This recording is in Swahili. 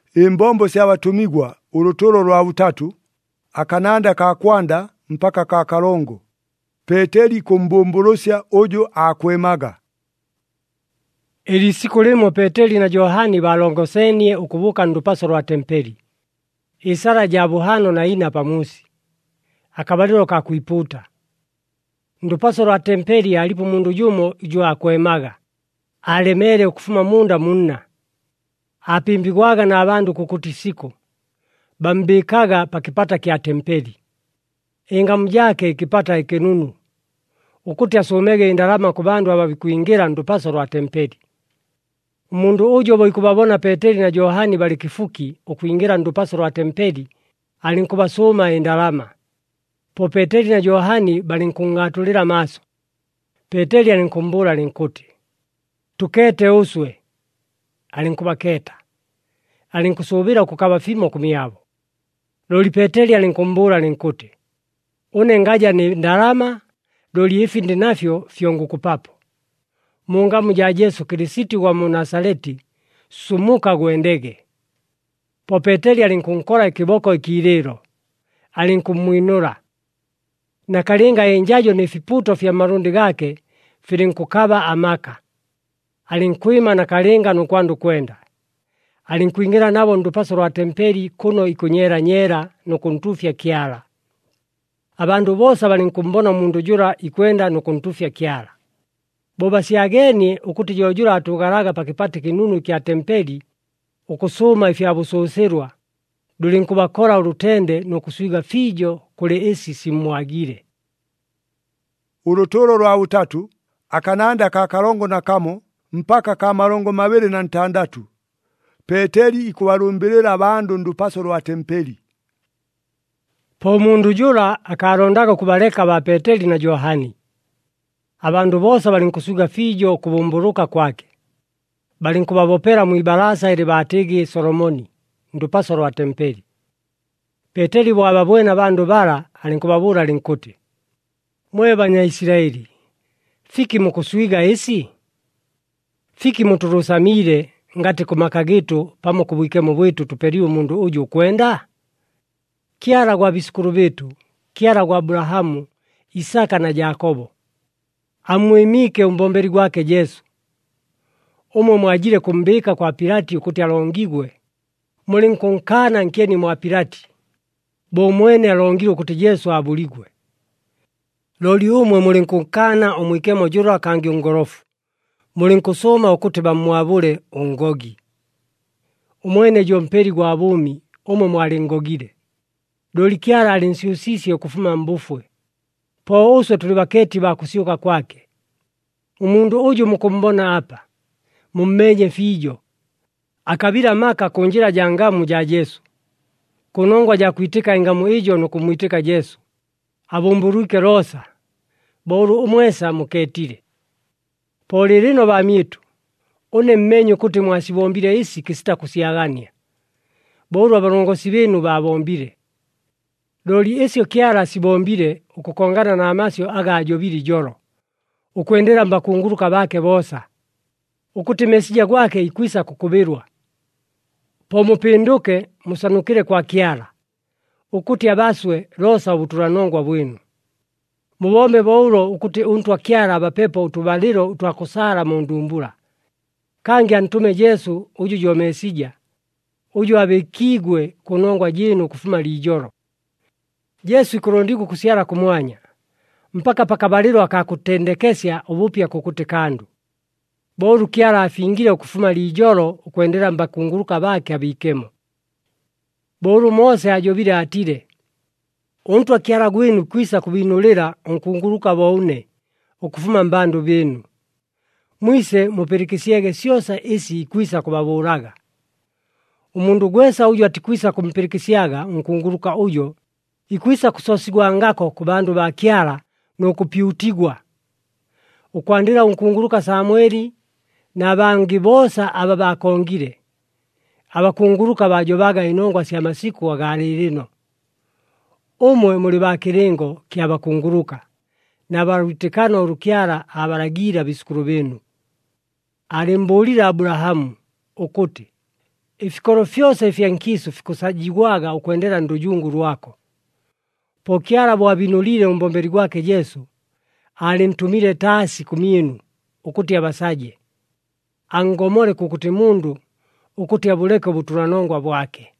Imbombo sya batumigwa uruturo rwa butatu akananda ka kwanda mpaka ka kalongo. Peteri kumbumburusya uju akwemaga. Ili siku limo Peteri na Yohani balongosenie ukubuka ndupaso lwa tempeli. Isara ja buhano na ina pamusi. Akabalilo ka kuiputa. Ndupaso lwa tempeli alipo mundu jumo ijo akwemaga. Alemere okufuma munda munna. Apimbigwaga na abandu kukutisiko. Bambikaga pakipata kya tempeli. Ingamu jake kipata ikinunu. Ukuti asomege indalama ku bandu ababikuingira ndupaso lwa tempeli. Umundu ujo boikubabona Peteri na Yohani bali kifuki okuingira ndupaso lwa tempeli alinkubasoma indalama. Po Peteri na Yohani balinkung'atulira maso. Peteri alinkumbula alinkuti, "Tukete uswe." Alinkubaketa. Alinkusubira kukaba fimo kumyabo. Loli Peteri alinkumbula alinkuti, "Une ngaja ni ndalama loli ifi ndinafyo fyongu kupapo. Mungamu ja Yesu Kirisiti wa Munasareti, sumuka gwendege." Po Peteri alinkunkola ikiboko ikililo. Alinkumwinula. Na kalinga enjajo ni fiputo fya marundi gake filinkukaba amaka. Alinkwima na kalinga nukwandu kwenda. Alinkuingira nabo ndupaso lwa tempeli kuno ikunyera nukuntufya kyala. Abandu bosa balinkumbona mundu jura ikwenda nukuntufya kyala. Boba siageni ukuti jojura atugaraga pakipati kinunu kya tempeli ukusuma ifya busoserwa. Dulinkubakora urutende nukuswiga fijo kule esi simwagire. Uruturo rwa butatu akananda ka kalongo na kamo mpaka ka malongo 26. Peteri ikubarumbirira abandu ndupaso lwa tempeli. Po mundu jura akarondaga kubaleka ba Peteri na Yohani. Abandu bosa balinkusuga fijo kubumburuka kwake. Balinkubabopera mwibalasa ili batigi Solomoni, ndupaso lwa tempeli. Peteri bwababwena bandu bala alinkubabura alinkuti, "Mwe Banyaisiraeli, fiki mukuswiga esi? Fiki muturusamire ngati kumaka gitu pamo kubwikemo bwitu tuperiwe mundu uju kwenda? Kiara gwa bisikuru bitu, kiara gwa Abrahamu, Isaka na Yakobo. Amwimike umbomberi gwake Yesu. Umwe mwajire kumbika kwa Pilati ukuti alongigwe. Mulinkunkana nkeni mwa Pilati. Bo mwene alongire ukuti Yesu abuligwe. Loli umwe mulinkunkana umwikemo jura akangi ungorofu. Mulinkusoma ukuti bamwabule ungogi. Umwene jomperi gwa bumi umwe mwalingogire. Loli kiara alinsiusisi okufuma mbufwe. Po uswe tulibaketi bakusiuka kwake. Umundu uju mukumbona hapa. Mummenye fijo. Akabira maka kunjira jangamu ja Yesu. Kunongwa ja kuitika ingamu ijo nukumuitika Yesu. Abumburuke rosa. Boru umwesa muketire. Poli lino bamitu. Une mmenyu kuti mwasibombire isi kisita kusiagania. Boru abarongosi benu babombire. Loli esyo kiara sibombire ukukongana na amasyo aga ajobiri joro. Ukwendera mbakunguruka bake bosa. Ukuti mesija gwake ikwisa kukubirwa. Po mupinduke musanukire kwa kiara. Ukuti abaswe rosa ubuturanongwa bwinu. Mubombe baulo ukuti untwa kiara abapepo utubaliro utwakusara mundumbura. Kangi antume Yesu uju jomesija. Uju abekigwe kunongwa jinu kufuma lijoro. Yesu ikulondiku kusiara kumwanya. Mpaka pakabaliro akakutendekesya ubupya kukuti kandu. Boru kiara afingire okufuma lijoro ukwendera mbakunguruka bake abikemo. Boru Mose ajobire atire. Untwa kiara gwenu kwisa kubinulira onkunguruka boune okufuma mbandu benu. Mwise mupirikisiege syosa isi ikwisa kubaburaga. Umundu gwesa ujo atikwisa kumpirikisiaga onkunguruka ujo ikwisa kusosigwa ngako kubandu ba kiara nokupiutigwa. Ukwandira onkunguruka Samweli na bangi bosa aba bakongire. Abakunguruka bajobaga inongwa sya masiku wagalirino. Umwe muli bakirengo kya bakunguruka. Na barutikano rukiara abaragira bisikuru benu. Alimbulira Abrahamu ukuti, Ifikolo fyose fya nkisu fikusajigwaga ukwendela ndujungu lwako. Pokyala bwabinulile umbombeli gwake Jesu, alimtumile tasi kuminu ukuti abasaje, angomole kukuti mundu ukuti abuleke butulanongwa bwake.